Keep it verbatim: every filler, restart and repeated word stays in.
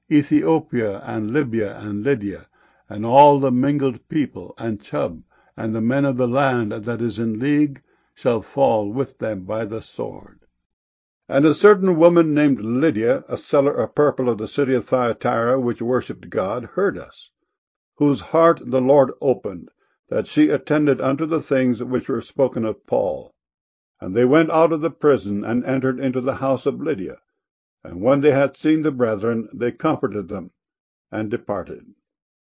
Ethiopia, and Libya, and Lydia, and all the mingled people, and Chub, and the men of the land that is in league, shall fall with them by the sword. And a certain woman named Lydia, a seller of purple of the city of Thyatira, which worshipped God, heard us, whose heart the Lord opened, that she attended unto the things which were spoken of Paul. And they went out of the prison, and entered into the house of Lydia. And when they had seen the brethren, they comforted them, and departed.